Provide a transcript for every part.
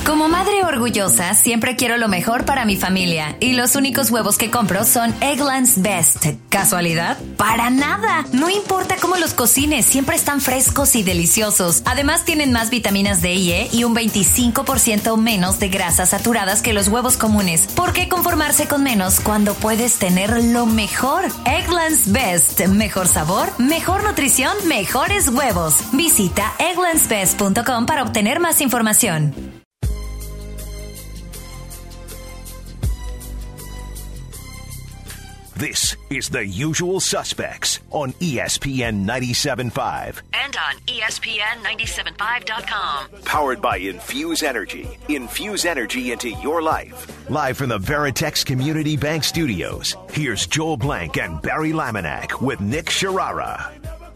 Como madre orgullosa, siempre quiero lo mejor para mi familia. Y los únicos huevos que compro son Eggland's Best. ¿Casualidad? ¡Para nada! No importa cómo los cocines, siempre están frescos y deliciosos. Además, tienen más vitaminas D y E y un 25% menos de grasas saturadas que los huevos comunes. ¿Por qué conformarse con menos cuando puedes tener lo mejor? Eggland's Best. Mejor sabor, mejor nutrición, mejores huevos. Visita egglandsbest.com para obtener más información. This is The Usual Suspects on ESPN 97.5. And on ESPN975.com. Powered by Infuse Energy. Infuse energy into your life. Live from the Veritex Community Bank Studios, here's Joel Blank and Barry Laminack with Nick Sharara.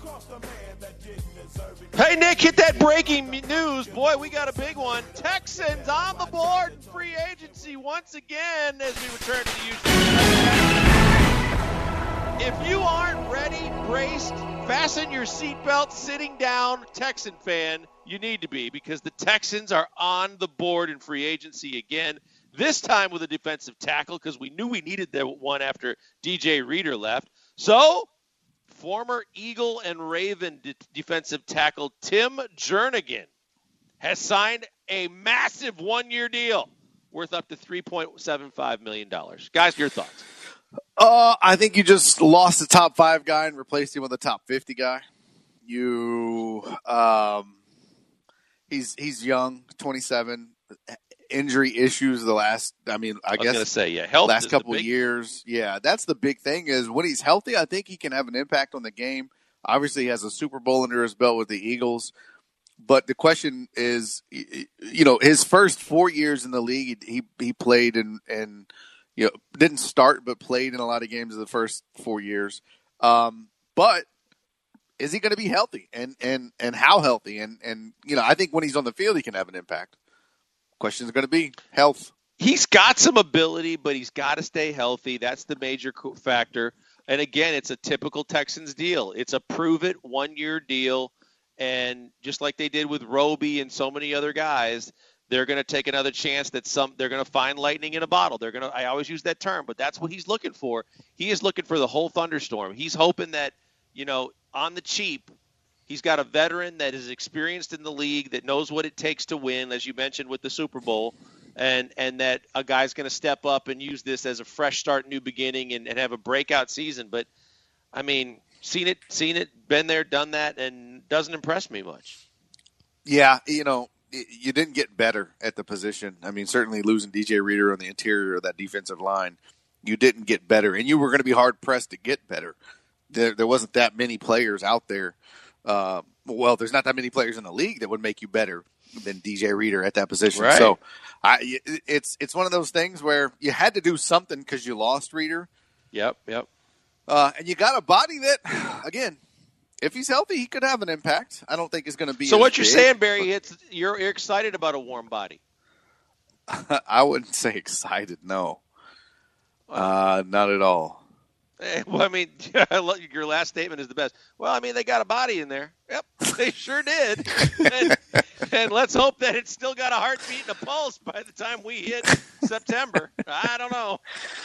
Hey, Nick, hit that breaking news. Boy, we got a big one. Texans on the board in free agency once again as we return to the usual. If you aren't ready, braced, fasten your seatbelt, sitting down, Texan fan, you need to be, because the Texans are on the board in free agency again, this time with a defensive tackle, because we knew we needed that one after DJ Reader left. So, former Eagle and Raven defensive tackle Tim Jernigan has signed a massive one-year deal worth up to $3.75 million. Guys, your thoughts? I think you just lost the top 5 guy and replaced him with a top 50 guy. He's young, 27, injury issues last couple of years. Yeah, that's the big thing is when he's healthy, I think he can have an impact on the game. Obviously, he has a Super Bowl under his belt with the Eagles. But the question is, his first 4 years in the league, he played and didn't start, but played in a lot of games in the first 4 years. But is he going to be healthy and how healthy? And I think when he's on the field, he can have an impact. Question is going to be health. He's got some ability, but he's got to stay healthy. That's the major factor. And again, it's a typical Texans deal. It's a prove-it one-year deal. And just like they did with Roby and so many other guys, they're going to take another chance that they're going to find lightning in a bottle. I always use that term, but that's what he's looking for. He is looking for the whole thunderstorm. He's hoping that, on the cheap, he's got a veteran that is experienced in the league, that knows what it takes to win, as you mentioned with the Super Bowl, and that a guy's going to step up and use this as a fresh start, new beginning, and have a breakout season. But, I mean, seen it, been there, done that, and doesn't impress me much. Yeah, you didn't get better at the position. I mean, certainly losing DJ Reader on the interior of that defensive line, you didn't get better, and you were going to be hard-pressed to get better. There wasn't that many players out there. There's not that many players in the league that would make you better than DJ Reader at that position. Right. So it's one of those things where you had to do something because you lost Reader. Yep. And you got a body that, again, if he's healthy, he could have an impact. I don't think it's going to be. So what you're saying, Barry, you're excited about a warm body. I wouldn't say excited. No, not at all. Well, I mean, your last statement is the best. Well, I mean, they got a body in there. Yep, they sure did. and let's hope that it's still got a heartbeat and a pulse by the time we hit September. I don't know.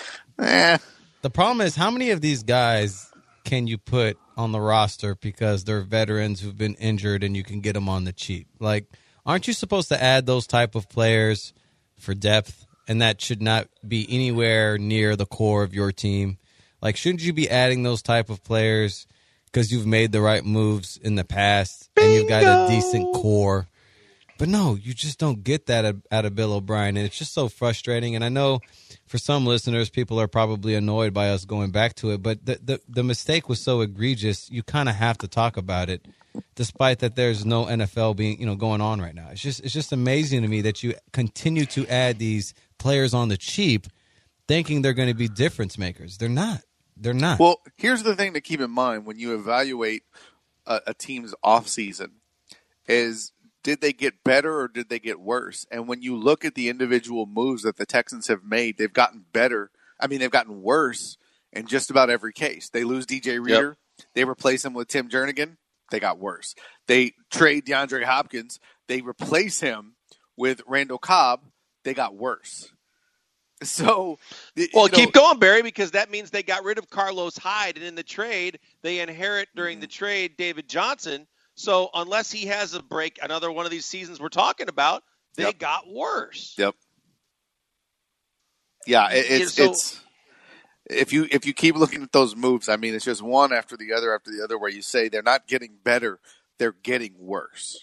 The problem is, how many of these guys can you put on the roster because they're veterans who've been injured and you can get them on the cheap? Like, aren't you supposed to add those type of players for depth? And that should not be anywhere near the core of your team. Like, shouldn't you be adding those type of players because you've made the right moves in the past and you've got a decent core? But no, you just don't get that out of Bill O'Brien, and it's just so frustrating. And I know for some listeners, people are probably annoyed by us going back to it, but the mistake was so egregious, you kind of have to talk about it, despite that there's no NFL being going on right now. It's just amazing to me that you continue to add these players on the cheap, thinking they're going to be difference makers. They're not. They're not. Well, here's the thing to keep in mind when you evaluate a team's offseason is, did they get better or did they get worse? And when you look at the individual moves that the Texans have made, they've gotten better. I mean, they've gotten worse in just about every case. They lose DJ Reader. Yep. They replace him with Tim Jernigan. They got worse. They trade DeAndre Hopkins. They replace him with Randall Cobb, they got worse. So, keep going, Barry, because that means they got rid of Carlos Hyde, and in the trade, they inherit during the trade David Johnson. So unless he has a break, another one of these seasons we're talking about, they got worse. Yep. Yeah, it's if you keep looking at those moves, I mean, it's just one after the other, where you say they're not getting better, they're getting worse.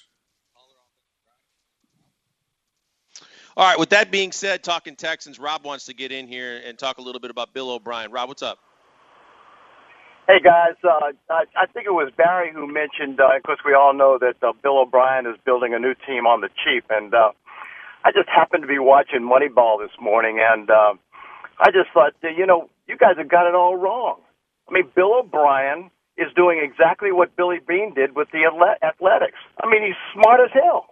All right, with that being said, talking Texans, Rob wants to get in here and talk a little bit about Bill O'Brien. Rob, what's up? Hey, guys. I think it was Barry who mentioned, of course, we all know that Bill O'Brien is building a new team on the cheap. And I just happened to be watching Moneyball this morning, and I just thought, you guys have got it all wrong. I mean, Bill O'Brien is doing exactly what Billy Beane did with the Athletics. I mean, he's smart as hell.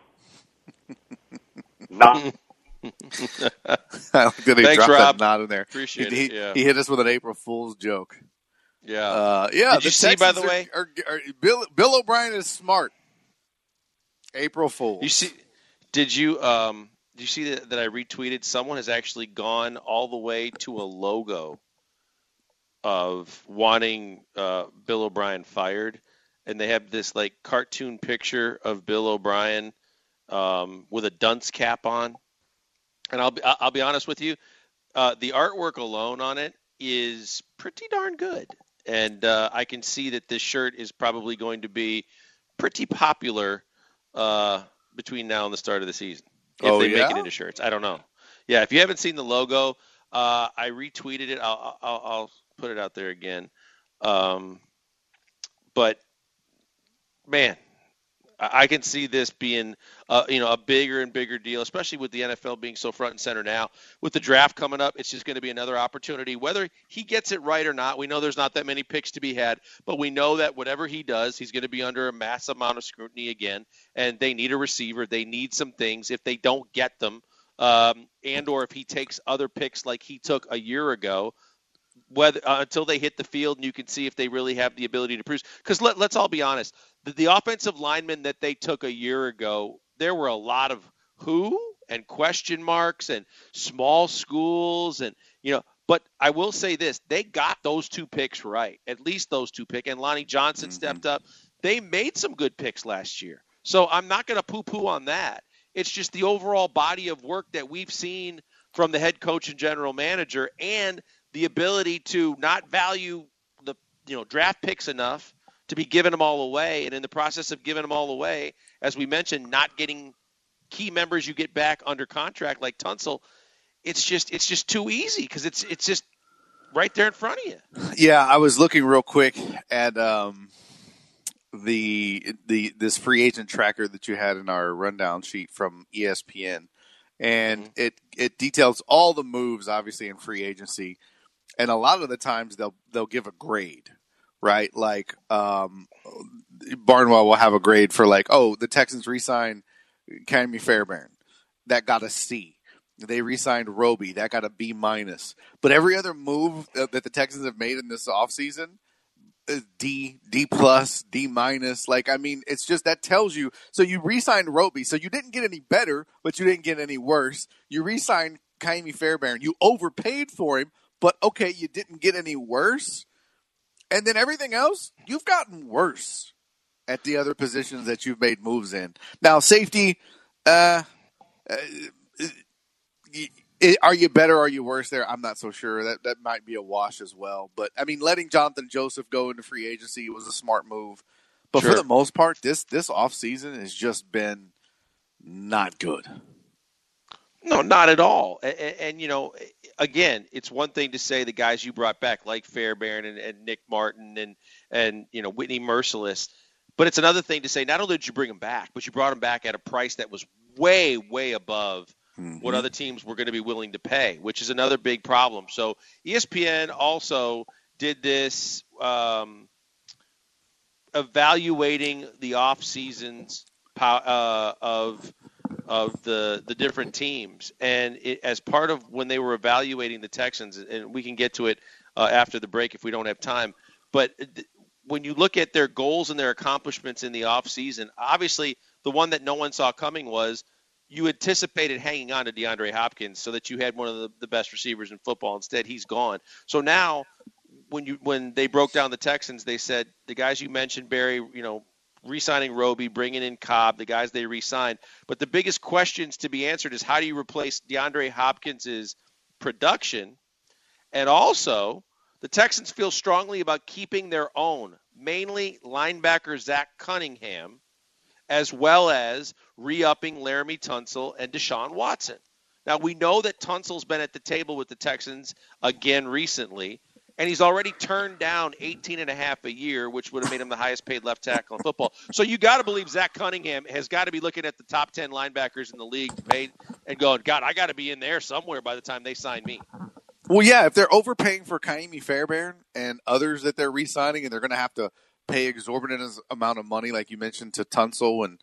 Nah. I like that he dropped Rob. that knot in there. Appreciate it. Yeah. He hit us with an April Fool's joke. Yeah. Did you see, by the way? Bill O'Brien is smart. April Fool. Did you see that I retweeted? Someone has actually gone all the way to a logo of wanting Bill O'Brien fired, and they have this like cartoon picture of Bill O'Brien with a dunce cap on. And I'll be honest with you, the artwork alone on it is pretty darn good. And I can see that this shirt is probably going to be pretty popular between now and the start of the season. If they make it into shirts. I don't know. Yeah, if you haven't seen the logo, I retweeted it. I'll put it out there again. But, man, I can see this being, a bigger and bigger deal, especially with the NFL being so front and center now. With the draft coming up, it's just going to be another opportunity. Whether he gets it right or not, we know there's not that many picks to be had, but we know that whatever he does, he's going to be under a massive amount of scrutiny again, and they need a receiver. They need some things. If they don't get them, and or if he takes other picks like he took a year ago, until they hit the field and you can see if they really have the ability to produce. Because let's all be honest, the offensive linemen that they took a year ago, there were a lot of who and question marks and small schools and but I will say this, they got those two picks right, at least those two picks, and Lonnie Johnson stepped up. They made some good picks last year, so I'm not going to poo-poo on that. It's just the overall body of work that we've seen from the head coach and general manager, and the ability to not value the draft picks enough to be giving them all away, and in the process of giving them all away, as we mentioned, not getting key members you get back under contract like Tunsil. It's just too easy because it's just right there in front of you. Yeah, I was looking real quick at this free agent tracker that you had in our rundown sheet from ESPN, and it details all the moves, obviously, in free agency. And a lot of the times they'll give a grade, right? Like Barnwell will have a grade for the Texans re-signed Ka'imi Fairbairn. That got a C. They re-signed Roby. That got a B-. But every other move that the Texans have made in this offseason is D+, D-. It's just that tells you. So you re-signed Roby. So you didn't get any better, but you didn't get any worse. You re-signed Ka'imi Fairbairn. You overpaid for him. But, okay, you didn't get any worse. And then everything else, you've gotten worse at the other positions that you've made moves in. Now, safety, are you better or are you worse there? I'm not so sure. That might be a wash as well. But, letting Jonathan Joseph go into free agency was a smart move. But for the most part, this offseason has just been not good. No, not at all. And again, it's one thing to say the guys you brought back, like Fairbairn and Nick Martin and Whitney Merciless, but it's another thing to say not only did you bring them back, but you brought them back at a price that was way, way above what other teams were going to be willing to pay, which is another big problem. So ESPN also did this evaluating the off seasons of the different teams, and as part of when they were evaluating the Texans, and we can get to it after the break if we don't have time, but when you look at their goals and their accomplishments in the offseason, obviously the one that no one saw coming was you anticipated hanging on to DeAndre Hopkins so that you had one of the best receivers in football. Instead, he's gone. So now when they broke down the Texans, they said the guys you mentioned, Barry, re-signing Roby, bringing in Cobb, the guys they re-signed. But the biggest questions to be answered is how do you replace DeAndre Hopkins' production? And also, the Texans feel strongly about keeping their own, mainly linebacker Zach Cunningham, as well as re-upping Laremy Tunsil and Deshaun Watson. Now, we know that Tunsil's been at the table with the Texans again recently, and he's already turned down $18.5 a year, which would have made him the highest paid left tackle in football. So you got to believe Zach Cunningham has got to be looking at the top 10 linebackers in the league paid and going, God, I got to be in there somewhere by the time they sign me. Well, yeah, if they're overpaying for Kaimi Fairbairn and others that they're re-signing, and they're going to have to pay exorbitant amount of money, like you mentioned, to Tunsil, and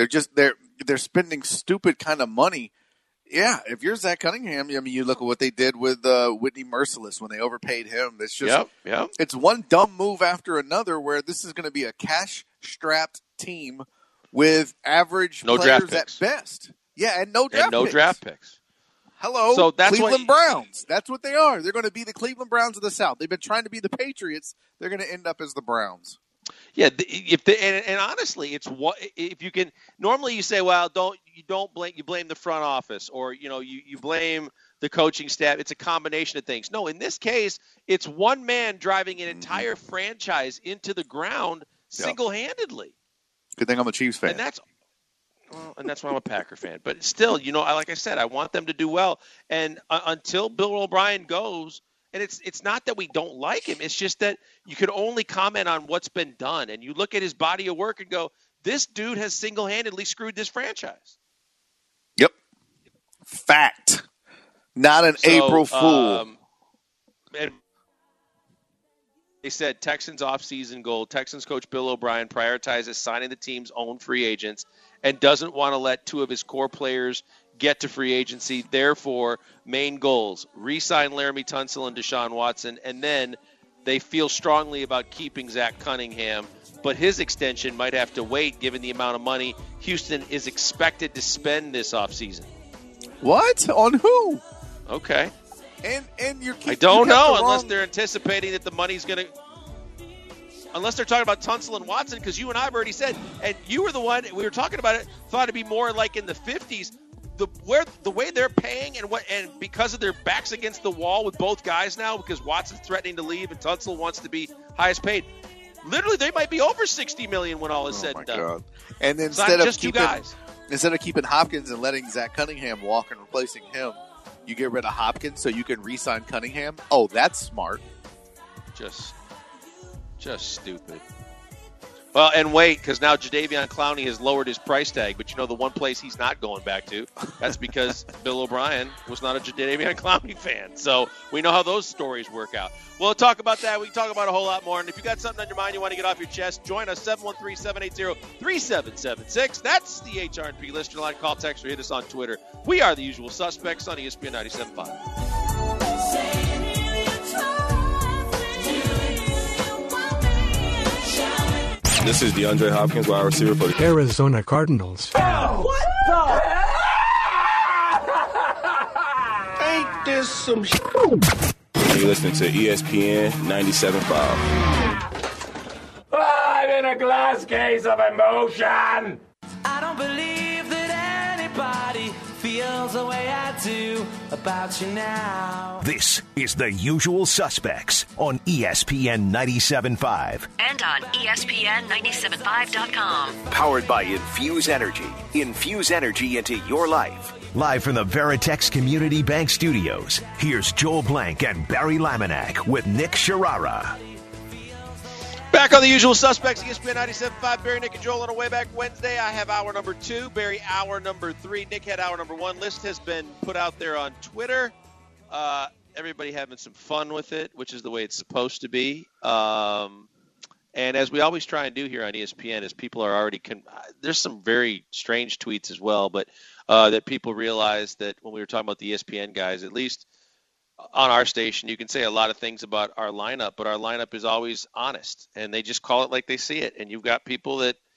they're spending stupid kind of money. Yeah, if you're Zach Cunningham, I mean, you look at what they did with Whitney Merciless when they overpaid him. It's just It's one dumb move after another where this is going to be a cash-strapped team with average players at best. Yeah, and no draft picks. Hello, so that's Cleveland Browns. That's what they are. They're going to be the Cleveland Browns of the South. They've been trying to be the Patriots. They're going to end up as the Browns. Yeah, and honestly, it's what if you can. Normally, you say, "Well, you blame the front office, or you blame the coaching staff." It's a combination of things. No, in this case, it's one man driving an entire franchise into the ground single-handedly. Good thing I'm a Chiefs fan, and that's why I'm a Packer fan. But still, like I said, I want them to do well. And until Bill O'Brien goes. And it's not that we don't like him. It's just that you can only comment on what's been done. And you look at his body of work and go, this dude has single-handedly screwed this franchise. Yep. Fact. Not an April Fool. And they said Texans offseason goal. Texans coach Bill O'Brien prioritizes signing the team's own free agents and doesn't want to let two of his core players get to free agency. Therefore, main goals, re-sign Laremy Tunsil and Deshaun Watson, and then they feel strongly about keeping Zach Cunningham, but his extension might have to wait given the amount of money Houston is expected to spend this offseason. What? On who? Okay. And I don't know unless they're anticipating that the money's going to – unless they're talking about Tunsil and Watson, because you and I have already said, and you were the one, we were talking about it, thought it'd be more like in the 50s. The way they're paying and because of their backs against the wall with both guys now, because Watson's threatening to leave and Tunsil wants to be highest paid, literally they might be over $60 million when all is said and done. God. And then instead of keeping Hopkins and letting Zach Cunningham walk and replacing him, you get rid of Hopkins so you can re-sign Cunningham. Oh, that's smart. Just stupid. Well, and wait, because now Jadeveon Clowney has lowered his price tag, but the one place he's not going back to, that's because Bill O'Brien was not a Jadeveon Clowney fan. So we know how those stories work out. We'll talk about that. We can talk about a whole lot more. And if you got something on your mind you want to get off your chest, join us, 713-780-3776. That's the HR&P listener line. Call, text, or hit us on Twitter. We are the usual suspects on ESPN 97.5. This is DeAndre Hopkins, wide receiver for the Arizona Cardinals. Oh, what the? Ain't this some shit? You're listening to ESPN 97.5. I'm in a glass case of emotion. I don't believe that anybody feels the way I do about you now. This is The Usual Suspects on ESPN 97.5. And on ESPN975.com. Powered by Infuse Energy. Infuse energy into your life. Live from the Veritex Community Bank Studios, here's Joel Blank and Barry Laminack with Nick Sharara. Back on The Usual Suspects, ESPN 97.5, Barry, Nick, and Joel on a way back Wednesday. I have hour number 2, Barry hour number 3, Nick had hour number 1. List has been put out there on Twitter. Everybody having some fun with it, which is the way it's supposed to be. And as we always try and do here on ESPN, is people are already there's some very strange tweets as well, but that people realize that when we were talking about the ESPN guys, at least on our station, you can say a lot of things about our lineup, but our lineup is always honest, and they just call it like they see it. And you've got people that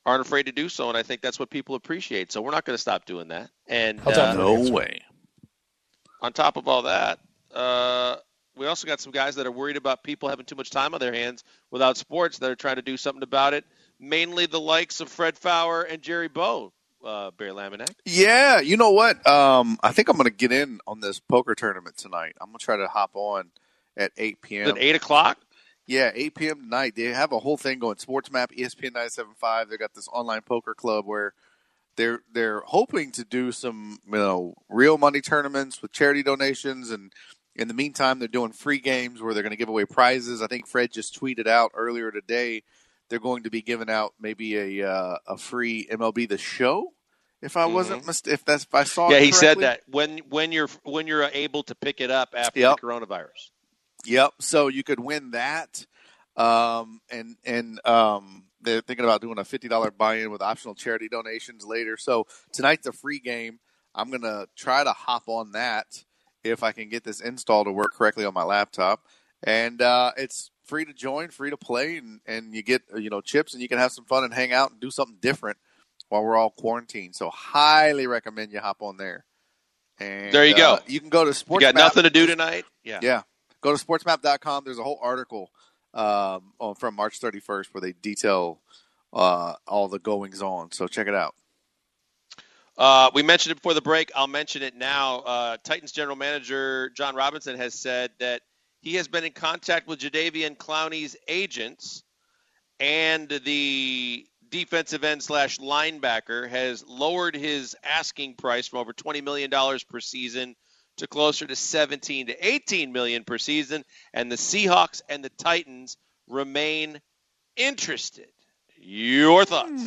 aren't afraid to do so, and I think that's what people appreciate. So we're not going to stop doing that. And no way. On top of all that, we also got some guys that are worried about people having too much time on their hands without sports that are trying to do something about it, mainly the likes of Fred Fowler and Jerry Bowe, Barry Laminack. Yeah, you know what? I think I'm going to get in on this poker tournament tonight. I'm going to try to hop on at 8 p.m. At 8 o'clock? Yeah, 8 p.m. tonight. They have a whole thing going. SportsMap, ESPN 97.5. They got this online poker club where they're hoping to do some real money tournaments with charity donations, and in the meantime, they're doing free games where they're going to give away prizes. I think Fred just tweeted out earlier today they're going to be giving out maybe a free MLB The Show. If I wasn't if I saw it correctly. He said that when you're able to pick it up after the coronavirus. Yep. So you could win that, and they're thinking about doing a $50 buy-in with optional charity donations later. So tonight's a free game. I'm gonna try to hop on that if I can get this install to work correctly on my laptop, and it's free to join, free to play, and you get chips, and you can have some fun and hang out and do something different while we're all quarantined. So highly recommend you hop on there. And there you go. You can go to SportsMap. You got nothing to do tonight? Yeah. Go to sportsmap.com. There's a whole article from March 31st where they detail all the goings on. So check it out. We mentioned it before the break. I'll mention it now. Titans general manager John Robinson has said that he has been in contact with Jadeveon Clowney's agents, and the defensive end / linebacker has lowered his asking price from over $20 million per season to closer to $17 to $18 million per season, and the Seahawks and the Titans remain interested. Your thoughts?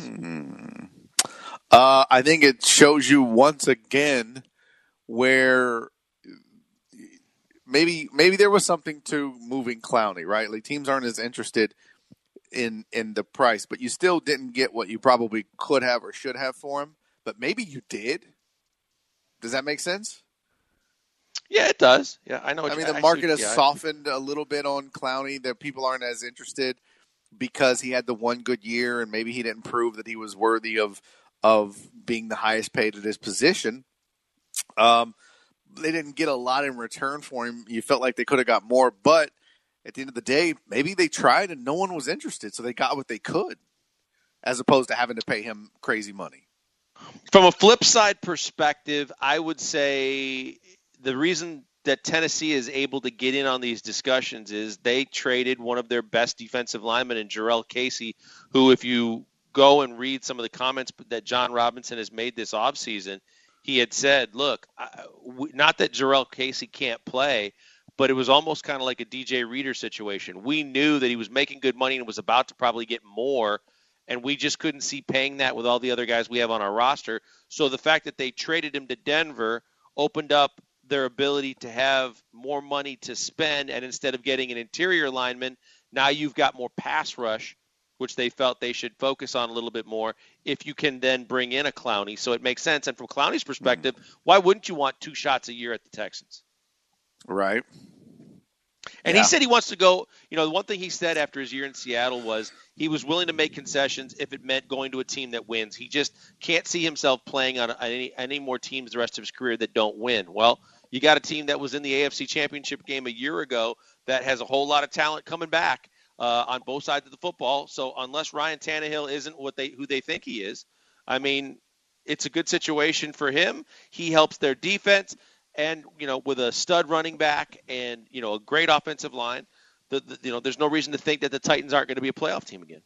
I think it shows you once again where maybe there was something to moving Clowney, right? Like teams aren't as interested in the price, but you still didn't get what you probably could have or should have for him. But maybe you did. Does that make sense? Yeah, it does. Yeah, I know. The market has softened a little bit on Clowney. That people aren't as interested because he had the one good year, and maybe he didn't prove that he was worthy of being the highest paid at his position. They didn't get a lot in return for him. You felt like they could have got more, but at the end of the day, maybe they tried and no one was interested, so they got what they could, as opposed to having to pay him crazy money. From a flip side perspective, I would say the reason that Tennessee is able to get in on these discussions is they traded one of their best defensive linemen in Jarrell Casey, who, if you go and read some of the comments that John Robinson has made this offseason, he had said, look, not that Jarrell Casey can't play, but it was almost kind of like a DJ Reader situation. We knew that he was making good money and was about to probably get more, and we just couldn't see paying that with all the other guys we have on our roster. So the fact that they traded him to Denver opened up their ability to have more money to spend, and instead of getting an interior lineman, now you've got more pass rush, which they felt they should focus on a little bit more if you can then bring in a Clowney. So it makes sense. And from Clowney's perspective, why wouldn't you want 2 shots a year at the Texans? Right. And he said he wants to go, the one thing he said after his year in Seattle was he was willing to make concessions if it meant going to a team that wins. He just can't see himself playing on any more teams the rest of his career that don't win. Well, you got a team that was in the AFC Championship game a year ago that has a whole lot of talent coming back on both sides of the football. So unless Ryan Tannehill isn't who they think he is, it's a good situation for him. He helps their defense. And, with a stud running back and, a great offensive line, there's no reason to think that the Titans aren't going to be a playoff team again.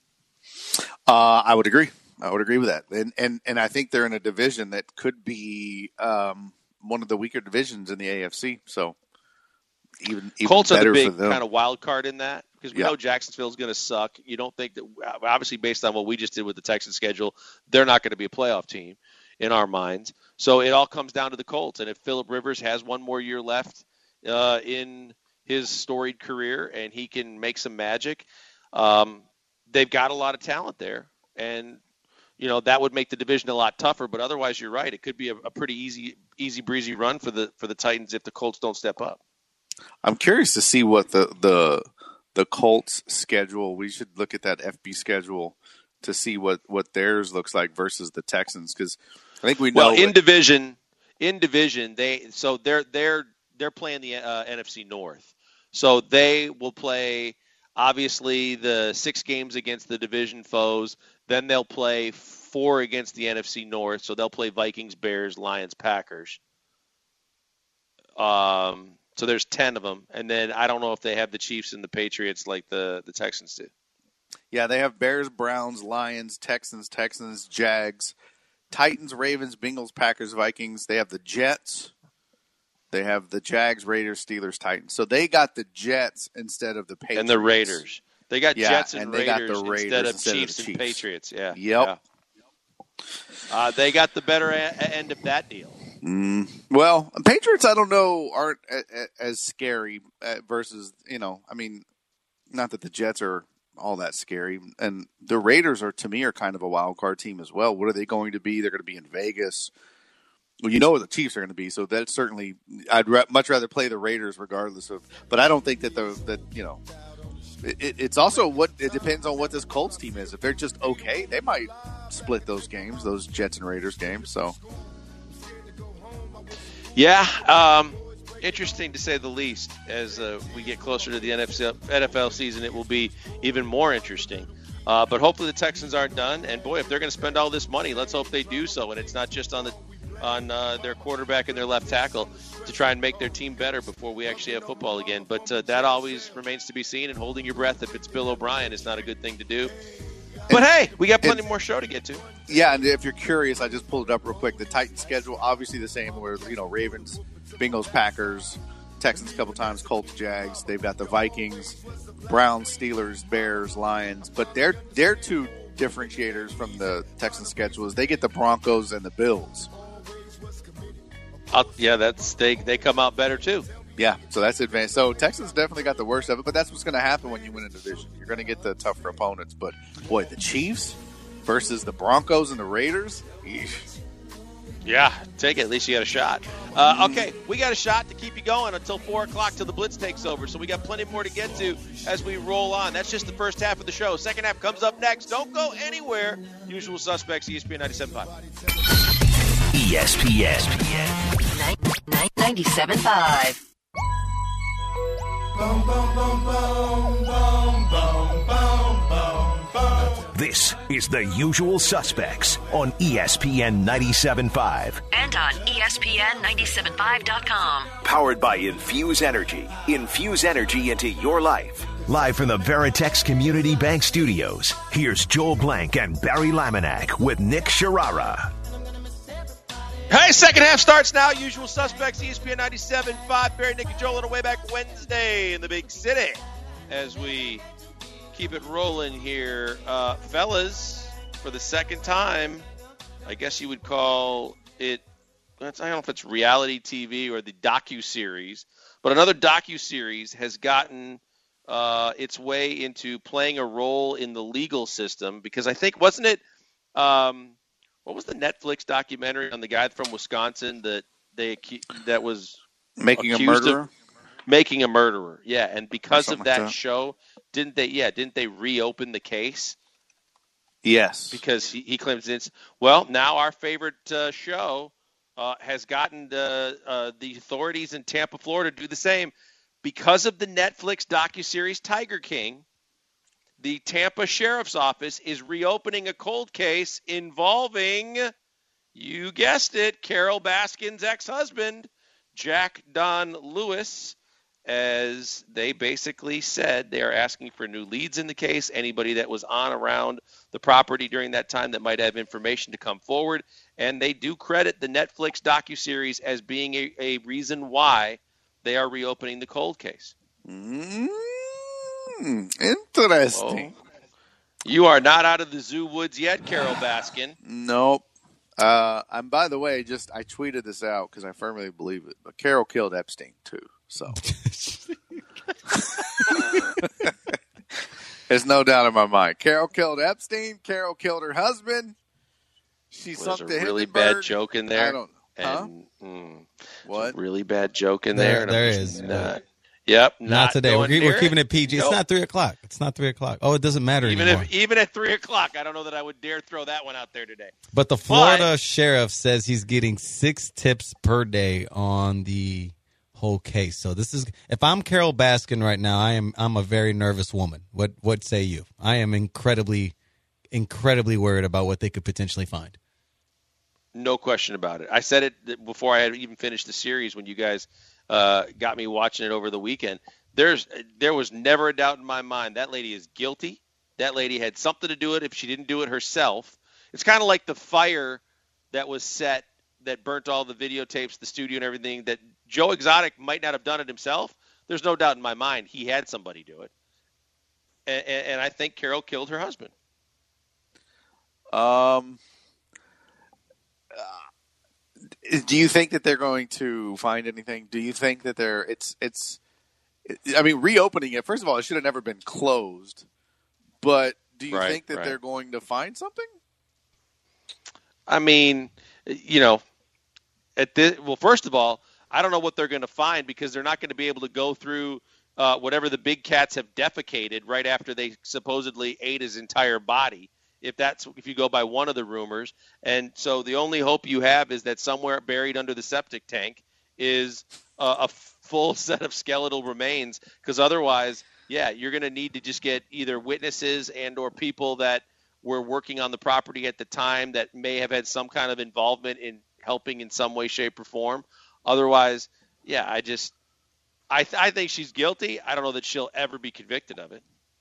I would agree. I would agree with that. And I think they're in a division that could be one of the weaker divisions in the AFC. So even Colts better are the big for them. kind of wild card in that because we know Jacksonville's going to suck. You don't think that, obviously based on what we just did with the Texans schedule, they're not going to be a playoff team in our minds. So it all comes down to the Colts. And if Phillip Rivers has one more year left in his storied career and he can make some magic, they've got a lot of talent there. And, that would make the division a lot tougher. But otherwise, you're right. It could be a pretty easy breezy run for the Titans if the Colts don't step up. I'm curious to see what the Colts schedule. We should look at that FB schedule to see what theirs looks like versus the Texans, because I think we know. Well, in division, they're playing the NFC North, so they will play obviously the 6 games against the division foes. Then they'll play 4 against the NFC North, so they'll play Vikings, Bears, Lions, Packers. So there's 10 of them, and then I don't know if they have the Chiefs and the Patriots like the Texans do. Yeah, they have Bears, Browns, Lions, Texans, Jags, Titans, Ravens, Bengals, Packers, Vikings. They have the Jets. They have the Jags, Raiders, Steelers, Titans. So they got the Jets instead of the Patriots. And the Raiders. They got Jets and Raiders instead of Chiefs and Patriots. Yeah. Yep. Yeah. They got the better end of that deal. Well, Patriots, I don't know, aren't as scary versus, not that the Jets are all that scary. And the Raiders to me, are kind of a wild card team as well. What are they going to be? They're going to be in Vegas. Well, you know where the Chiefs are going to be, so that's certainly I'd much rather play the Raiders regardless of. But I don't think that it's also it depends on what this Colts team is. If they're just okay, they might split those games, those Jets and Raiders games. So yeah, interesting to say the least. As we get closer to the NFL season, it will be even more interesting. But hopefully the Texans aren't done. And boy, if they're going to spend all this money, let's hope they do so. And it's not just on their quarterback and their left tackle to try and make their team better before we actually have football again. But that always remains to be seen, and holding your breath if it's Bill O'Brien is not a good thing to do. But hey, we got plenty more show to get to. Yeah, and if you're curious, I just pulled it up real quick. The Titans schedule, obviously the same, where Ravens, Bengals, Packers, Texans a couple times, Colts, Jags. They've got the Vikings, Browns, Steelers, Bears, Lions. But their 2 differentiators from the Texans schedule is they get the Broncos and the Bills. Yeah, they come out better too. Yeah, so that's advanced. So Texans definitely got the worst of it, but that's what's going to happen when you win a division. You're going to get the tougher opponents. But boy, the Chiefs versus the Broncos and the Raiders. Eesh. Yeah, take it. At least you got a shot. Okay, we got a shot to keep you going until 4 o'clock till the Blitz takes over. So we got plenty more to get to as we roll on. That's just the first half of the show. Second half comes up next. Don't go anywhere. Usual Suspects, ESPN 97.5. ESPN 97.5. This is The Usual Suspects on ESPN 97.5. And on ESPN975.com. Powered by Infuse Energy. Infuse energy into your life. Live from the Veritex Community Bank Studios, here's Joel Blank and Barry Laminack with Nick Sharara. Hey, second half starts now. Usual Suspects, ESPN 97.5. Barry, Nick, and Joel on a way back Wednesday in the big city. As we keep it rolling here. Fellas, for the second time, I guess you would call it, I don't know if it's reality TV or the docuseries, but another docuseries has gotten its way into playing a role in the legal system. Because I think, wasn't it... what was the Netflix documentary on the guy from Wisconsin that was making a murderer? Making a murderer, yeah. And because of that show, didn't they reopen the case? Yes, because he claims it's now our favorite show has gotten the authorities in Tampa, Florida, to do the same because of the Netflix docuseries Tiger King. The Tampa Sheriff's Office is reopening a cold case involving, you guessed it, Carole Baskin's ex-husband, Jack Don Lewis, as they basically said they are asking for new leads in the case, anybody that was on around the property during that time that might have information to come forward, and they do credit the Netflix docuseries as being a reason why they are reopening the cold case. Interesting. Oh. You are not out of the zoo woods yet, Carole Baskin. Nope. And by the way, I tweeted this out because I firmly believe it. But Carole killed Epstein too, so there's no doubt in my mind. Carole killed Epstein. Carole killed her husband. She sunk to a really bad joke in there. I don't know. What? Really bad joke in there. There is. Yep. Not today. We're keeping it PG. Nope. It's not 3 o'clock. It's not 3 o'clock. Oh, it doesn't matter anymore. Even at 3 o'clock, I don't know that I would dare throw that one out there today. But the Florida sheriff says he's getting 6 tips per day on the whole case. So this is, if I'm Carole Baskin right now, I'm a very nervous woman. What say you? I am incredibly worried about what they could potentially find. No question about it. I said it before I had even finished the series when you guys got me watching it over the weekend. There was never a doubt in my mind that lady is guilty. That lady had something to do with it if she didn't do it herself. It's kind of like the fire that was set that burnt all the videotapes, the studio and everything, that Joe Exotic might not have done it himself. There's no doubt in my mind he had somebody do it. And I think Carole killed her husband. Do you think that they're going to find anything? Do you think that reopening it, first of all, it should have never been closed. But do you think that they're going to find something? I mean, first of all, I don't know what they're going to find because they're not going to be able to go through whatever the big cats have defecated right after they supposedly ate his entire body. If you go by one of the rumors. And so the only hope you have is that somewhere buried under the septic tank is a full set of skeletal remains, because otherwise, you're going to need to just get either witnesses and or people that were working on the property at the time that may have had some kind of involvement in helping in some way, shape, or form. Otherwise, I think she's guilty. I don't know that she'll ever be convicted of it.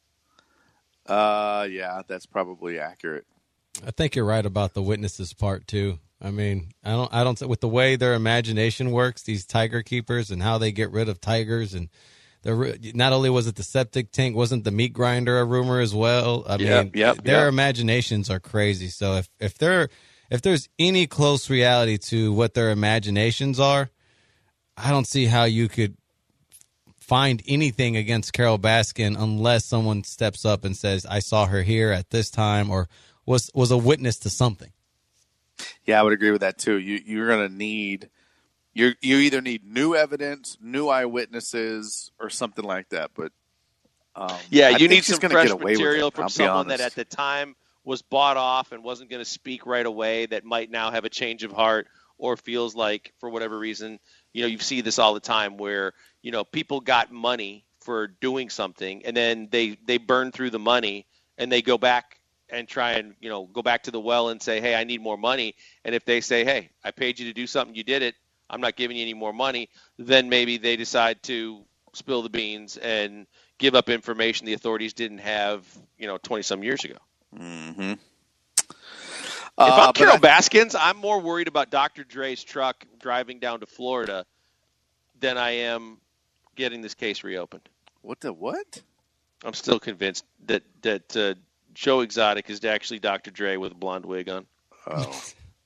That's probably accurate. I think you're right about the witnesses part too. I mean, I don't with the way their imagination works, these tiger keepers and how they get rid of tigers, and not only was it the septic tank, wasn't the meat grinder a rumor as well? I mean, their imaginations are crazy. So if there's any close reality to what their imaginations are, I don't see how you could find anything against Carole Baskin unless someone steps up and says, I saw her here at this time, or was a witness to something. Yeah, I would agree with that too. You're going to need, you either need new evidence, new eyewitnesses, or something like that. But you need some fresh material from someone that at the time was bought off and wasn't going to speak right away, that might now have a change of heart or feels like, for whatever reason, you see this all the time where, people got money for doing something and then they burn through the money and they go back and try and, go back to the well and say, hey, I need more money. And if they say, hey, I paid you to do something, you did it, I'm not giving you any more money, then maybe they decide to spill the beans and give up information the authorities didn't have, 20-some years ago. Mm-hmm. If I'm Carole Baskins, I'm more worried about Dr. Dre's truck driving down to Florida than I am getting this case reopened. What? I'm still convinced that Joe Exotic is actually Dr. Dre with a blonde wig on. Oh.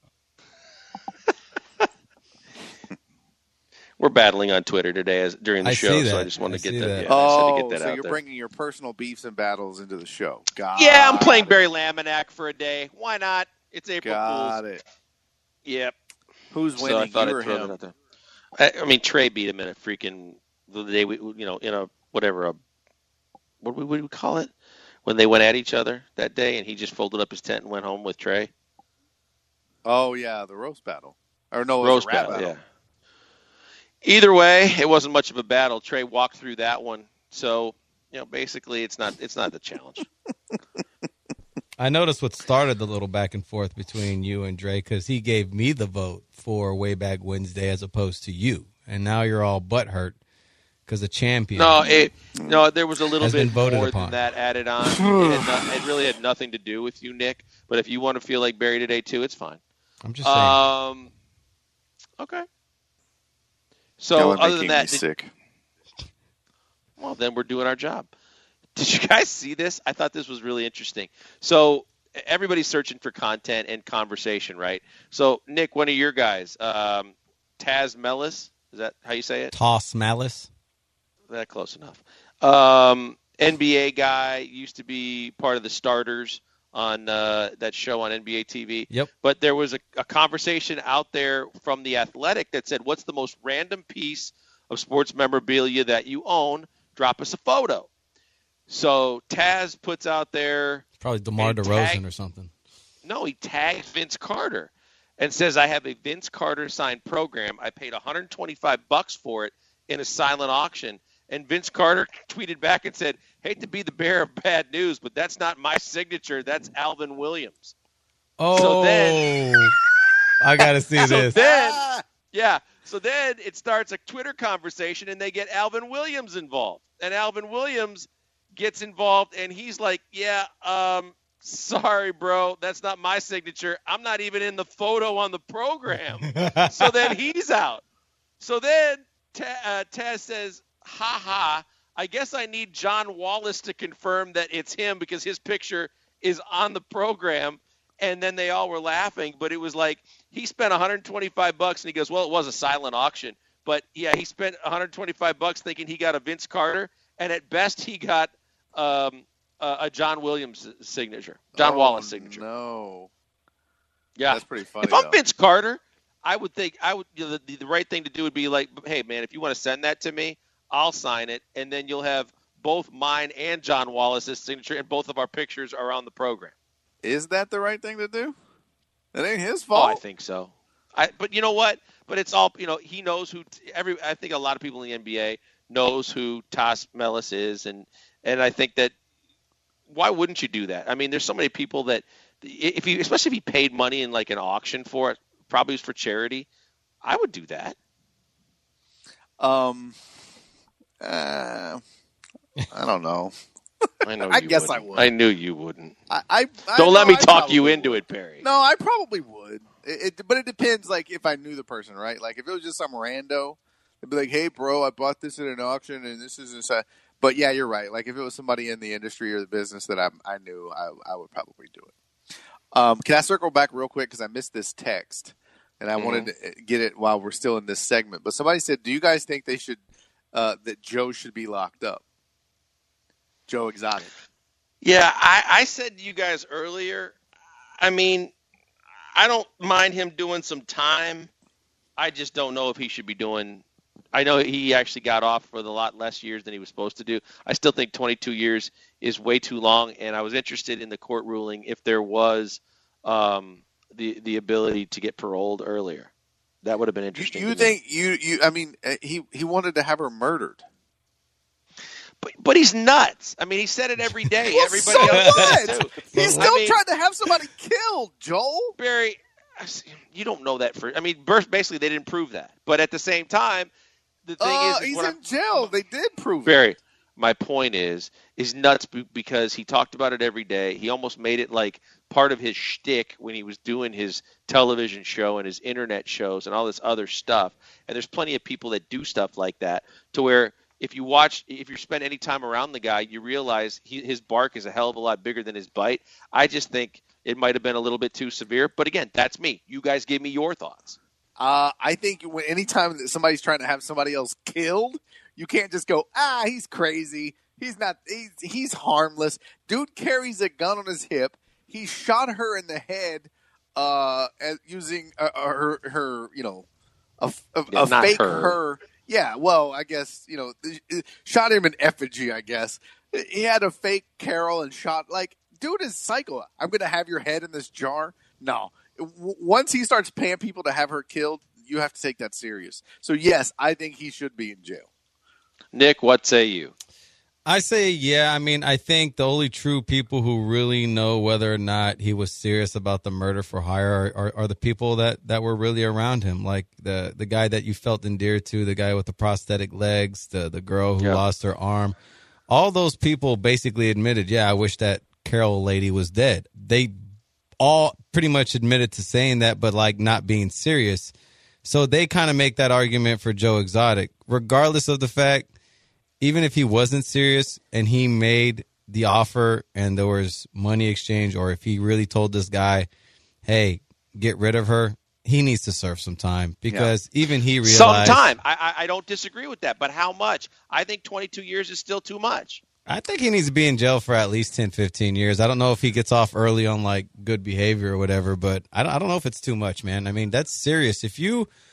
We're battling on Twitter today during the show, so I just wanted to get that. So you're bringing your personal beefs and battles into the show. I'm playing Barry Laminack for a day. Why not? It's April Fool's. Got it. Yep. Who's winning? So I thought you or I'd throw him? that out there. I mean, Trey beat him in a freaking the day in a whatever what would we call it when they went at each other that day, and he just folded up his tent and went home with Trey. Oh yeah, the roast battle. Or no, roast battle. Yeah. Either way, it wasn't much of a battle. Trey walked through that one, so basically, it's not the challenge. I noticed what started the little back and forth between you and Dre, because he gave me the vote for Way Back Wednesday as opposed to you, and now you're all butthurt because the champion. No, there was a little bit more than that added on. It really had nothing to do with you, Nick. But if you want to feel like Barry today too, it's fine. I'm just saying. Okay. So other than that, sick. Well, then we're doing our job. Did you guys see this? I thought this was really interesting. So everybody's searching for content and conversation, right? So, Nick, one of your guys, Taz Mellis, is that how you say it? Toss Mellis. That close enough. NBA guy, used to be part of the starters on that show on NBA TV. Yep. But there was a conversation out there from The Athletic that said, what's the most random piece of sports memorabilia that you own. Drop us a photo. So Taz puts out there. Probably DeMar DeRozan or something. No, he tagged Vince Carter and says, I have a Vince Carter signed program. I paid $125 for it in a silent auction. And Vince Carter tweeted back and said, hate to be the bearer of bad news, but that's not my signature. That's Alvin Williams. Oh, so then, I got to see this. So then it starts a Twitter conversation, and they get Alvin Williams involved. And Alvin Williams gets involved, and he's like, sorry, bro, that's not my signature. I'm not even in the photo on the program. So then he's out. So then Taz says, ha, I guess I need John Wallace to confirm that it's him because his picture is on the program. And then they all were laughing, but it was like he spent $125 and he goes, well, it was a silent auction. But, yeah, he spent $125 thinking he got a Vince Carter, and at best he got a John Williams signature, Wallace signature. No. Yeah. That's pretty funny. If I'm Vince Carter, I would think the right thing to do would be like, hey, man, if you want to send that to me, I'll sign it, and then you'll have both mine and John Wallace's signature, and both of our pictures are on the program. Is that the right thing to do? It ain't his fault. Oh, I think so. But you know what? But it's all, he knows who I think a lot of people in the NBA knows who Tas Melas is, and I think that why wouldn't you do that? I mean, there's so many people that especially if he paid money in like an auction for it, probably was for charity, I would do that. I don't know. I guess I would. I knew you wouldn't. Don't let me talk you into it, Perry. No, I probably would. But it depends, like, if I knew the person, right? Like, if it was just some rando, it'd be like, hey, bro, I bought this at an auction, and this is inside. But, yeah, you're right. Like, if it was somebody in the industry or the business that I knew, I would probably do it. Can I circle back real quick? Because I missed this text, and I wanted to get it while we're still in this segment. But somebody said, do you guys think they should that Joe should be locked up? Joe Exotic. Yeah, I said to you guys earlier, I mean, I don't mind him doing some time. I just don't know if he should be doing – I know he actually got off for a lot less years than he was supposed to do. I still think 22 years is way too long, and I was interested in the court ruling if there was the ability to get paroled earlier. That would have been interesting. You think – I mean, he wanted to have her murdered. But he's nuts. I mean, he said it every day. Well, everybody so else what? said it too. He's still trying to have somebody killed, Joel. Barry, you don't know that for. I mean, basically they didn't prove that. But at the same time, the thing is he's in jail. They did prove it. Barry, my point is nuts because he talked about it every day. He almost made it like part of his shtick when he was doing his television show and his internet shows and all this other stuff. And there's plenty of people that do stuff like that to where. If you spend any time around the guy, you realize his bark is a hell of a lot bigger than his bite. I just think it might have been a little bit too severe. But again, that's me. You guys give me your thoughts. I think anytime that somebody's trying to have somebody else killed, you can't just go, he's crazy. He's not. He's harmless. Dude carries a gun on his hip. He shot her in the head using her a fake her. Yeah, well, I guess, shot him in effigy, I guess. He had a fake Carol and shot, dude is psycho. I'm going to have your head in this jar? No. Once he starts paying people to have her killed, you have to take that serious. So, yes, I think he should be in jail. Nick, what say you? I say, yeah. I mean, I think the only true people who really know whether or not he was serious about the murder for hire are the people that were really around him, like the guy that you felt endeared to, the guy with the prosthetic legs, the girl who lost her arm. All those people basically admitted, I wish that Carol lady was dead. They all pretty much admitted to saying that, but not being serious. So they kind of make that argument for Joe Exotic, regardless of the fact. Even if he wasn't serious and he made the offer and there was money exchange, or if he really told this guy, hey, get rid of her, he needs to serve some time because even he realized. Some time. I don't disagree with that, but how much? I think 22 years is still too much. I think he needs to be in jail for at least 10, 15 years. I don't know if he gets off early on good behavior or whatever, but I don't know if it's too much, man. I mean, that's serious. If you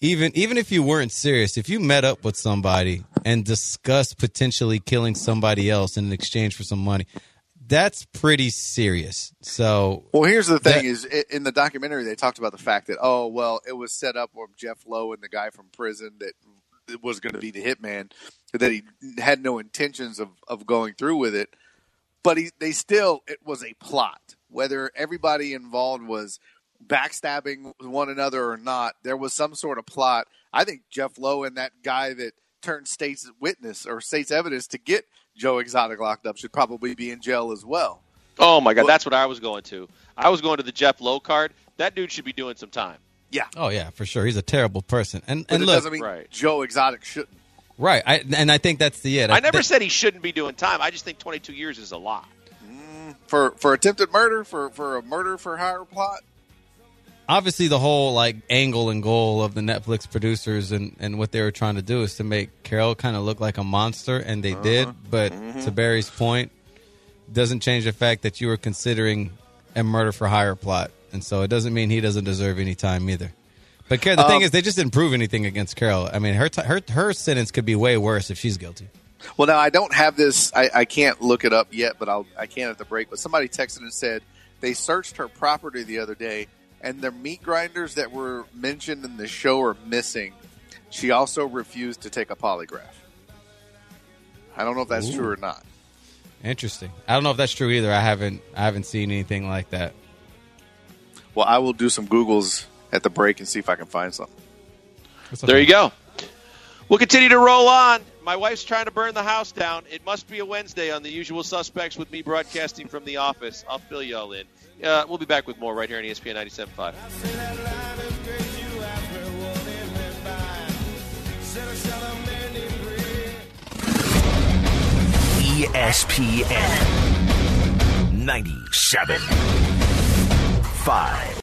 even if you weren't serious, if you met up with somebody and discussed potentially killing somebody else in exchange for some money, that's pretty serious. So, well, here's the thing: is in the documentary they talked about the fact that it was set up with Jeff Lowe and the guy from prison that was going to be the hitman, that he had no intentions of going through with it, but it was a plot. Whether everybody involved was backstabbing one another or not, there was some sort of plot. I think Jeff Lowe and that guy that turned state's witness or state's evidence to get Joe Exotic locked up should probably be in jail as well. Oh my God, that's what I was going to. I was going to the Jeff Lowe card. That dude should be doing some time. Yeah. Oh yeah, for sure. He's a terrible person. And it look, doesn't mean Joe Exotic shouldn't. Right. I think that's the it. I never said he shouldn't be doing time. I just think 22 years is a lot. For attempted murder, for a murder for hire plot. Obviously, the whole angle and goal of the Netflix producers and what they were trying to do is to make Carol kind of look like a monster, and they did. But to Barry's point, doesn't change the fact that you were considering a murder for hire plot, and so it doesn't mean he doesn't deserve any time either. But the thing is, they just didn't prove anything against Carol. I mean, her sentence could be way worse if she's guilty. Well, now I don't have this. I can't look it up yet, but I can at the break. But somebody texted and said they searched her property the other day, and the meat grinders that were mentioned in the show are missing. She also refused to take a polygraph. I don't know if that's true or not. Interesting. I don't know if that's true either. I haven't seen anything like that. Well, I will do some Googles at the break and see if I can find something. There you go. We'll continue to roll on. My wife's trying to burn the house down. It must be a Wednesday on The Usual Suspects with me broadcasting from the office. I'll fill you all in. We'll be back with more right here on ESPN 97.5. ESPN 97.5.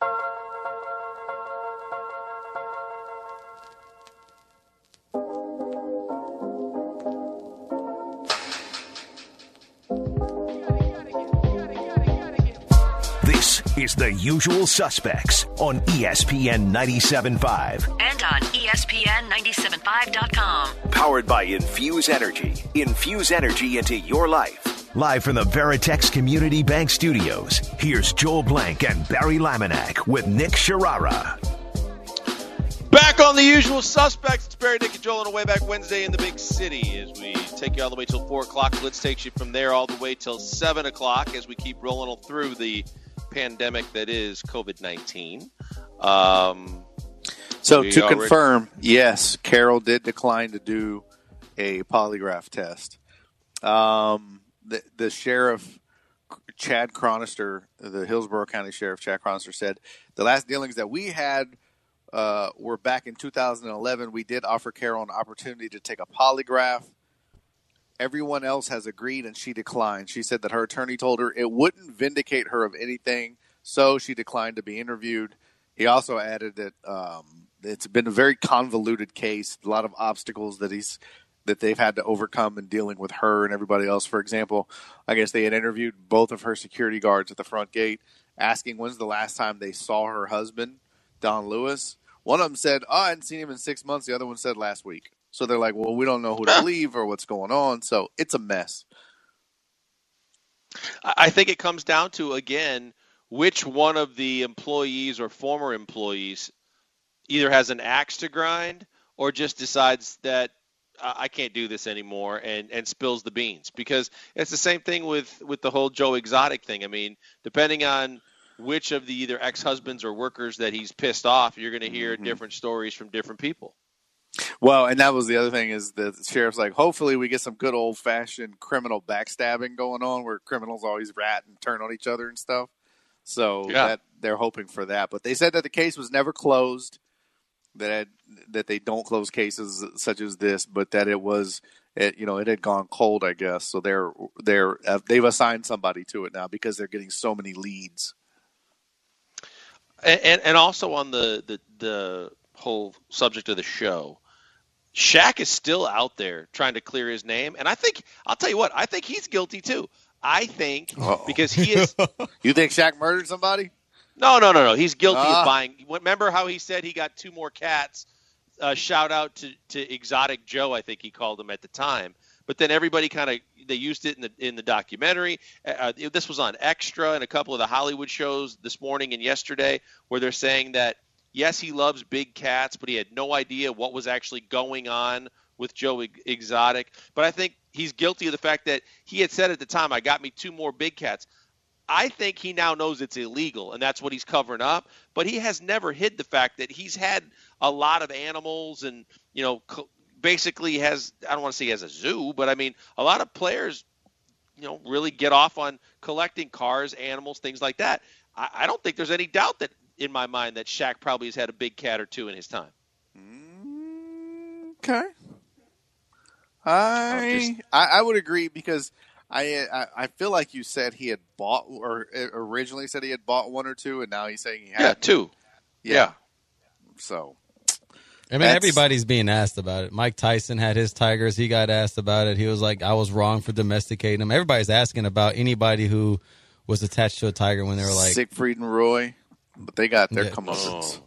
This is The Usual Suspects on ESPN 97.5. And on ESPN975.com. Powered by Infuse Energy. Infuse energy into your life. Live from the Veritex Community Bank Studios, here's Joel Blank and Barry Laminack with Nick Sharara. Back on The Usual Suspects. It's Barry, Nick, and Joel on a way back Wednesday in the big city as we take you all the way till 4 o'clock. Blitz takes you from there all the way till 7 o'clock as we keep rolling through the pandemic that is COVID-19. So to confirm, yes, Carol did decline to do a polygraph test. The sheriff, Chad Chronister, the Hillsborough County Sheriff Chad Chronister, said the last dealings that we had were back in 2011. We did offer Carol an opportunity to take a polygraph. Everyone else has agreed, and she declined. She said that her attorney told her it wouldn't vindicate her of anything, so she declined to be interviewed. He also added that it's been a very convoluted case, a lot of obstacles that they've had to overcome in dealing with her and everybody else. For example, I guess they had interviewed both of her security guards at the front gate, asking when's the last time they saw her husband, Don Lewis. One of them said, I hadn't seen him in 6 months. The other one said last week. So they're like, well, we don't know who to believe or what's going on. So it's a mess. I think it comes down to, again, which one of the employees or former employees either has an axe to grind or just decides that I can't do this anymore and spills the beans. Because it's the same thing with the whole Joe Exotic thing. I mean, depending on which of the either ex-husbands or workers that he's pissed off, you're going to hear different stories from different people. Well, and that was the other thing is the sheriff's like, hopefully we get some good old-fashioned criminal backstabbing going on where criminals always rat and turn on each other and stuff. So that they're hoping for that. But they said that the case was never closed, that they don't close cases such as this, but that it had gone cold, I guess. So they've assigned somebody to it now because they're getting so many leads. And also on the whole subject of the show, Shaq is still out there trying to clear his name, and I'll tell you what, I think he's guilty too. I think because he is. You think Shaq murdered somebody? No. He's guilty of buying. Remember how he said he got 2 more cats shout out to Exotic Joe, I think he called him at the time. But then everybody they used it in the documentary. This was on Extra and a couple of the Hollywood shows this morning and yesterday, where they're saying that yes, he loves big cats, but he had no idea what was actually going on with Joe Exotic. But I think he's guilty of the fact that he had said at the time, "I got me 2 more big cats." I think he now knows it's illegal, and that's what he's covering up. But he has never hid the fact that he's had a lot of animals and, basically has, I don't want to say he has a zoo, but I mean, a lot of players, really get off on collecting cars, animals, things like that. I don't think there's any doubt that in my mind that Shaq probably has had a big cat or 2 in his time. Okay. I would agree because I feel like you said he had bought or originally said he had bought 1 or 2 and now he's saying he had. Yeah, 2. Yeah. So. I mean, everybody's being asked about it. Mike Tyson had his tigers. He got asked about it. He was like, I was wrong for domesticating them. Everybody's asking about anybody who was attached to a tiger when they were like. Siegfried and Roy. But they got their comeuppance.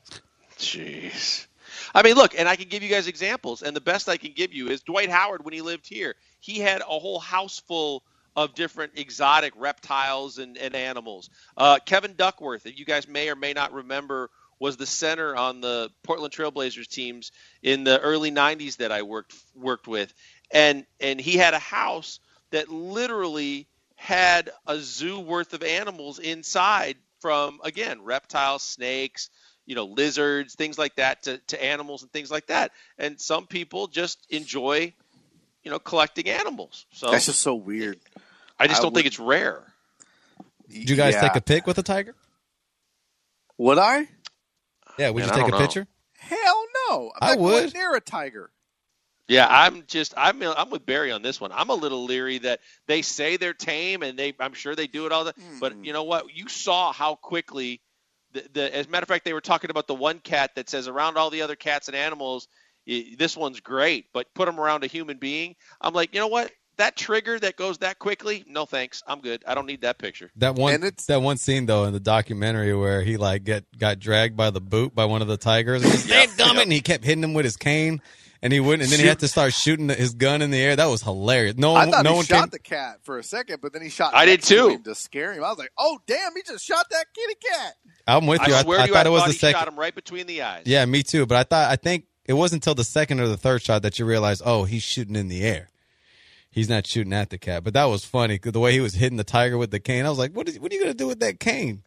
Jeez. I mean, look, and I can give you guys examples. And the best I can give you is Dwight Howard when he lived here. He had a whole house full of different exotic reptiles and animals. Kevin Duckworth, that you guys may or may not remember, was the center on the Portland Trailblazers teams in the early 90s that I worked with. And he had a house that literally had a zoo worth of animals inside, from, again, reptiles, snakes, lizards, things like that, to animals and things like that. And some people just enjoy, collecting animals. So that's just so weird. I don't think it's rare. Did you guys take a pic with a tiger? Would I? Yeah, would you take a picture? Hell no. I would. Near a tiger. Yeah, I'm with Barry on this one. I'm a little leery that they say they're tame, and I'm sure they do it all the time. But you know what? You saw how quickly as a matter of fact, they were talking about the one cat that says around all the other cats and animals, this one's great, but put them around a human being. I'm like, you know what? That trigger that goes that quickly, no thanks. I'm good. I don't need that picture. That one scene though in the documentary where he got dragged by the boot by one of the tigers. And and he kept hitting him with his cane, and he wouldn't. And then he had to start shooting his gun in the air. That was hilarious. I thought he shot the cat for a second, but then he shot. I did too. To scare him. I was like, oh damn, he just shot that kitty cat. I'm with you. I thought it was the second. Shot him right between the eyes. Yeah, me too. But I think it wasn't until the second or the third shot that you realize, oh, he's shooting in the air. He's not shooting at the cat. But that was funny because the way he was hitting the tiger with the cane, I was like, what are you going to do with that cane?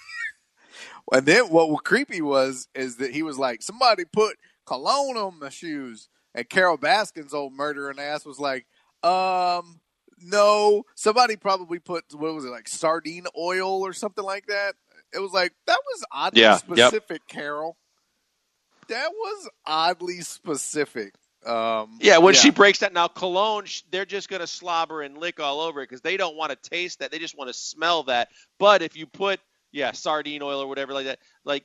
And then what creepy is that he was like, somebody put cologne on my shoes. And Carol Baskin's old murdering ass was like, no, somebody probably put, what was it, like sardine oil or something like that. It was like, that was oddly specific, Carol. That was oddly specific. When she breaks that, now cologne, they're just going to slobber and lick all over it because they don't want to taste that. They just want to smell that. But if you put, sardine oil or whatever like that,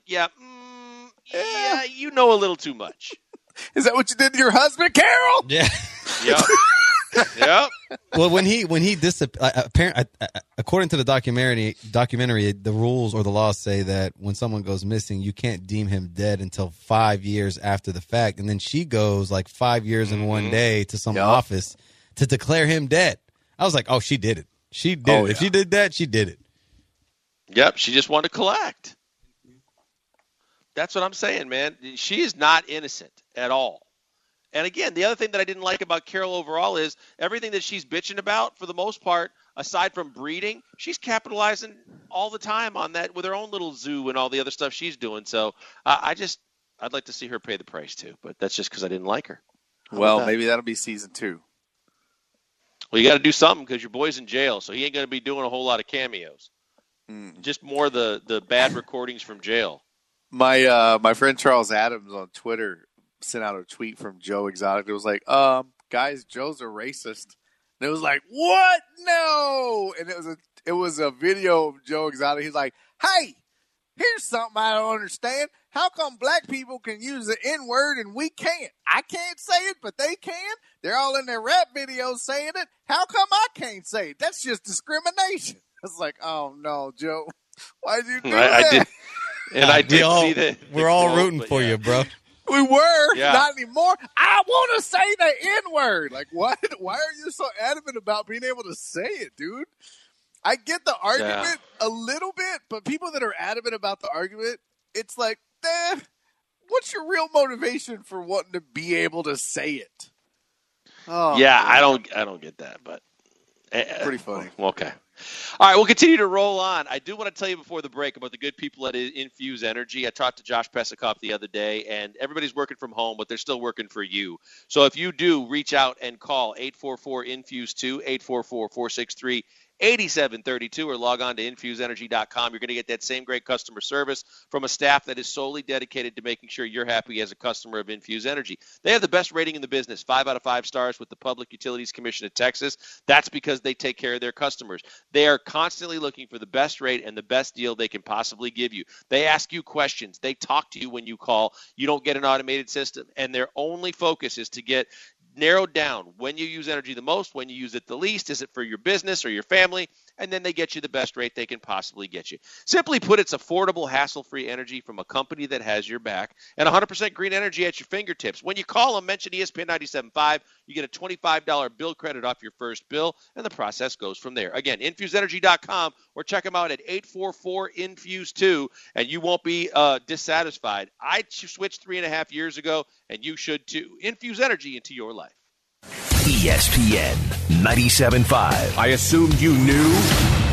you know a little too much. Is that what you did to your husband, Carol? Yeah. Yep. Yep. Well, when he disappeared, according to the documentary, the rules or the laws say that when someone goes missing, you can't deem him dead until 5 years after the fact. And then she goes 5 years in one day to some office to declare him dead. I was like, oh, she did it. She did it. Yeah. If she did that, she did it. Yep. She just wanted to collect. That's what I'm saying, man. She is not innocent at all. And again, the other thing that I didn't like about Carol overall is everything that she's bitching about, for the most part, aside from breeding, she's capitalizing all the time on that with her own little zoo and all the other stuff she's doing. So I'd like to see her pay the price too, but that's just because I didn't like her. Well, maybe that'll be season 2. Well, you got to do something because your boy's in jail, so he ain't going to be doing a whole lot of cameos. Just more the bad recordings from jail. My friend Charles Adams on Twitter sent out a tweet from Joe Exotic. It was like, guys, Joe's a racist. And it was like, what? No. And it was a video of Joe Exotic. He's like, hey, here's something I don't understand. How come black people can use the N-word and we can't? I can't say it, but they can. They're all in their rap videos saying it. How come I can't say it? That's just discrimination. It's like, oh no, Joe, why'd you do that? I did see that. We're all rooting for you, bro. We were. Not anymore. I want to say the N-word. Like, what? Why are you so adamant about being able to say it, dude? I get the argument a little bit, but people that are adamant about the argument, it's like, what's your real motivation for wanting to be able to say it? Oh, yeah, I don't get that, but pretty funny. Okay. All right, we'll continue to roll on. I do want to tell you before the break about the good people at Infuse Energy. I talked to Josh Pesikoff the other day, and everybody's working from home, but they're still working for you. So if you do, reach out and call 844-INFUSE-2, 844-463-8732, or log on to infuseenergy.com. You're going to get that same great customer service from a staff that is solely dedicated to making sure you're happy as a customer of Infuse Energy. They have the best rating in the business, 5 out of 5 stars with the Public Utilities Commission of Texas. That's because they take care of their customers. They are constantly looking for the best rate and the best deal they can possibly give you. They ask you questions. They talk to you when you call. You don't get an automated system, and their only focus is to get narrowed down when you use energy the most, when you use it the least. Is it for your business or your family? And then they get you the best rate they can possibly get you. Simply put, it's affordable, hassle-free energy from a company that has your back, and 100% green energy at your fingertips. When you call them, mention ESPN 97.5, you get a $25 bill credit off your first bill, and the process goes from there. Again, infuseenergy.com, or check them out at 844-INFUSE-2, and you won't be dissatisfied. I switched 3.5 years ago, and you should too. Infuse energy into your life. ESPN 97.5. I assumed you knew.